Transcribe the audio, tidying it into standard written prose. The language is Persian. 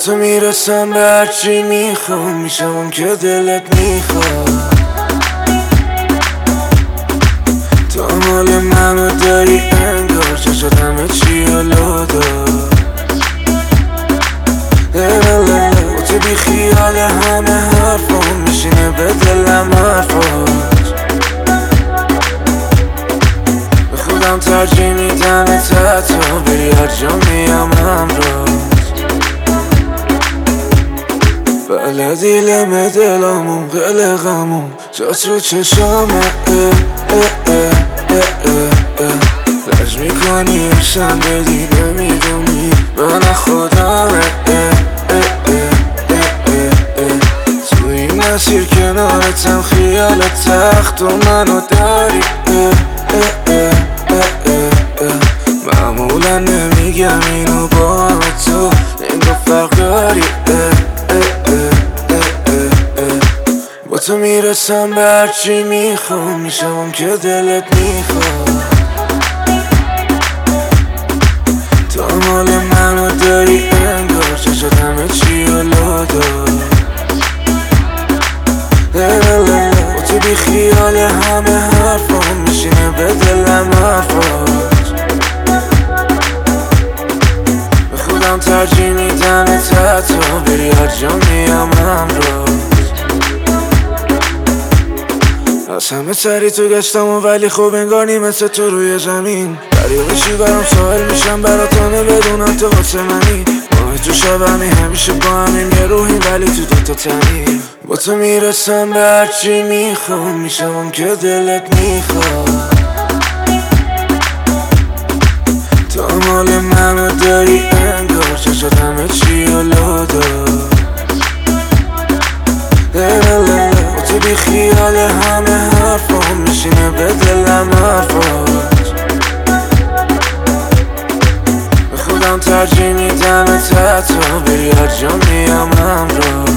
تو میرسم به هرچی میخوام، میشم اون که دلت میخواد. تو مال منو داری انگار، چشات همه چی حالا دار. با تو بی خیال همه حرفام، میشینه به دلم حرفات. به خودم ترجیح میدم تا بری هر جا میام همراهت. بلدی لمه دلامون قلقمون جات رو چشامه. لج میکنی عشقم بدی نمیدونی من خودمه. تو این مسیر کنارتم خیالت تخت و منو داری. معمولا نمیگم اینو با تو، این رو فرق داری. با تو میرسم به هرچی میخوام، میشم اون که دلت میخواد. تو مال منو داری انگار، چشات همه چی حالا دار. با تو بی خیال همه حرفام، میشینه به دلم حرفات. به خودم ترجیح میدم تا بری هر جا میام همراهت. از همه سری تو گشتم و ولی خوب انگار نیمت تو روی زمین. دریا بشی برام ساحل میشم براتانه بدونم تو واسه منی. ماه تو شبمی همیشه با همیم یه روحی ولی تو دوتا تنی. با تو میرسم به هرچی میخوام، میشم اون که دلت میخواد. تو مال منو داری انگار، چشات همه چی حالا دار. تو بی خیال همه حرفام، میشینه به دلم حرفات. به خودم ترجیح میدم تا بری هر جا میام همراه.